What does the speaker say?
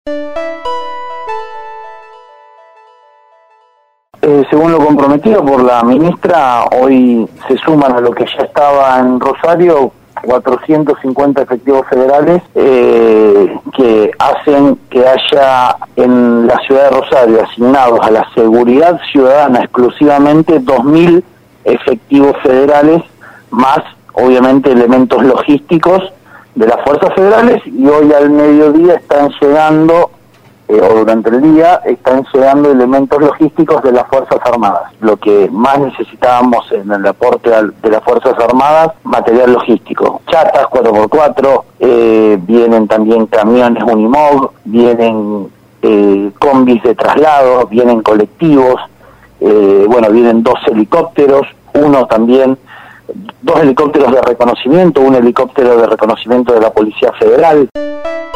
Según lo comprometido por la ministra, hoy se suman a lo que ya estaba en Rosario 450 efectivos federales que hacen que haya en la ciudad de Rosario asignados a la seguridad ciudadana exclusivamente 2.000 efectivos federales, más obviamente elementos logísticos de las fuerzas federales, y hoy al mediodía están llegando o durante el día están llegando elementos logísticos de las Fuerzas Armadas. Lo que más necesitábamos en el aporte de las Fuerzas Armadas, material logístico. Chatas 4x4, vienen también camiones Unimog, vienen combis de traslado, vienen colectivos, vienen 2 helicópteros, dos helicópteros de reconocimiento, un helicóptero de reconocimiento de la Policía Federal.